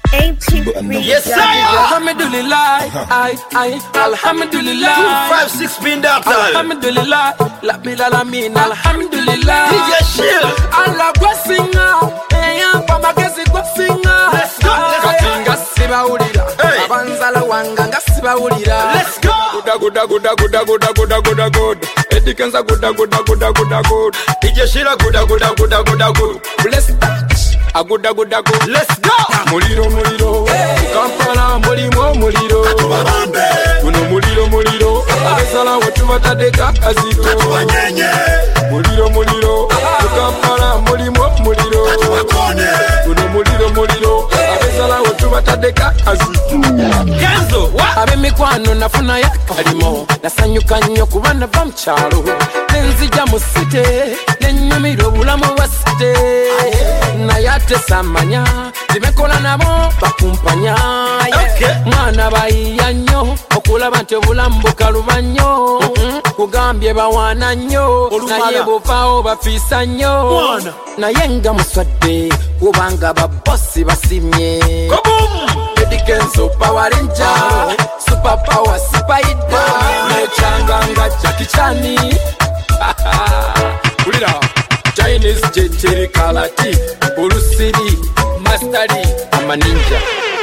Yes, sir. Alhamdulillah, Alhamdulillah. 256 spin doctor. Alhamdulillah, la bilalamina. Alhamdulillah. DJ Shield. Allah blessing now. Eya pama kesi blessing now. Let's go. Katinga siba ulira. Abanzala wanga ngasiba ulira. Let's go. Good. Edikenza good. DJ Shield. Good. Bless touch. A good. Let's go. Muliro. Kampala muliro. Kuno muliro. Abesala wetu batadeka azito. Muliro. Kampala muliro. Kuno muliro. Abesala wetu batadeka azito. Kenzo, what? Abemikwano nafuna ya kalimo. Nasanyuka nnyo kubana bamchalo. Nenzija mu city. Nenyumiro bulamu wa city. Nayate samanya. Zimekola nabo bakumpanya. Okay. Mwana bayiya nnyo okulaba nti obulamu bukaluba nnyo. Kugambye bawaana nnyo naye buvaawo bafiisa nnyo. Naye nga muswadde kubanga babosi basimye. Edikenzo Power Ranger, Super Power Spider, Nechanganga Jackie Chani. Ulira Chinese Jeteri Kalati, Urusiri, Masteri, Amaninja.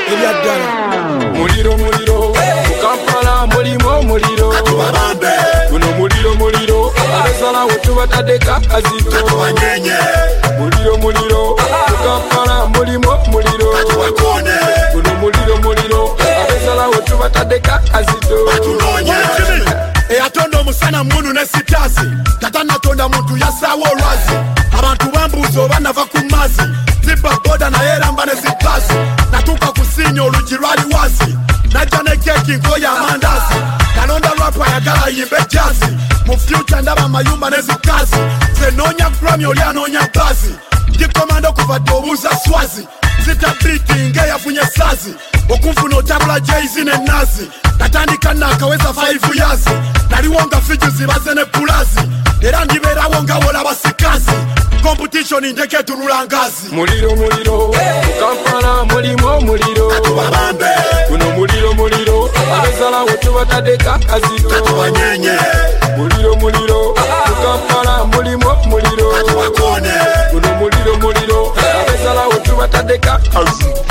Muliro, Kampala muliro. Kuno muliro, Abesala wetu batadeka azito. Muliro, Kampala muliro. Kuno muliro, Abesala wetu batadeka azito. Eyatondo musana munu ne sitasi tatana tonda muntu yasawo olwazi abantu bambuzo banava ku mazi ziba boda na era mbane zipasi natuka kusinyo oluji lwali wasi najja ne keki nkoya amandazi nalonda rapa yagala yimbe jazi mu future ndaba mayumba ne zikazi zenonya Grammy oli anonya bazi ndikomando kuva dobuza swazi zita beating yafunye sazi okumfuna otabula Jay-Z ne Nazi natandika nakaweza 5 years naliwonga fiji zibaze ne pulazi era ndiberawo nga wola basikazi competition ndeke turulangazi. Muliro, Kampala muliro. Kuno muliro, Abesala wetu batadeka azito. Muliro, Kampala muliro. Kuno muliro, Abesala wetu batadeka azito.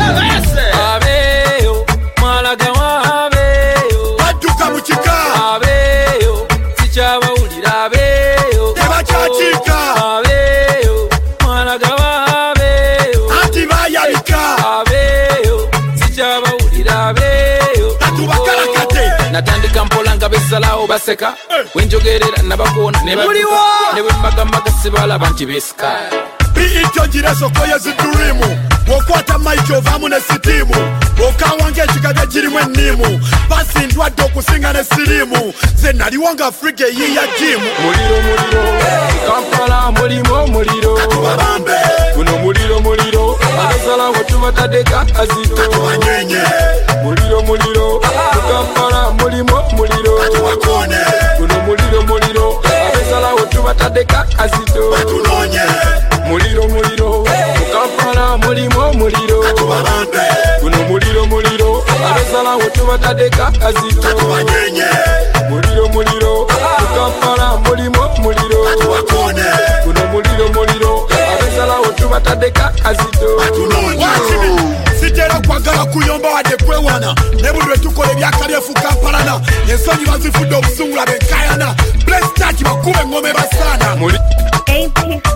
Abeyo, Malagawa abeyo. Baduka muchika. Abeyo, sichaba ulira abeyo. Tebachachika. Abeyo, Malagawa abeyo. Antibayalika. Abeyo, sichaba ulira abeyo. Tatubakala kate. Natandika mpola besalawo baseka. Wenjogerera nabakona ne bemagamba sibalaba nti besika. Biito jireso koye ziturimu wokwata maiki ovamu ne sitimu okawange ekikaga kirimu ennimu basi ndwadde okusinga ne sirimu ze naliwonga Afrika eyiya jimu. Muliro, Kampala muliro. Kuno muliro, Abesala wetu batadeka azito. Muliro, Kampala muliro. Kuno muliro, Abesala wetu batadeka azito. Muliro, Kampala muliro. Kuno muliro, Abesala wetu batadeka azito. Muliro, Kampala muliro. Kuno muliro, Abesala wetu batadeka azito. Sitera kwagala kuyomba wadde kwewana ne buli lwe tukola ebyaka byefu Kampalana ensonyi bazifudde obusungula benkayana bless touch bakube engome basaana.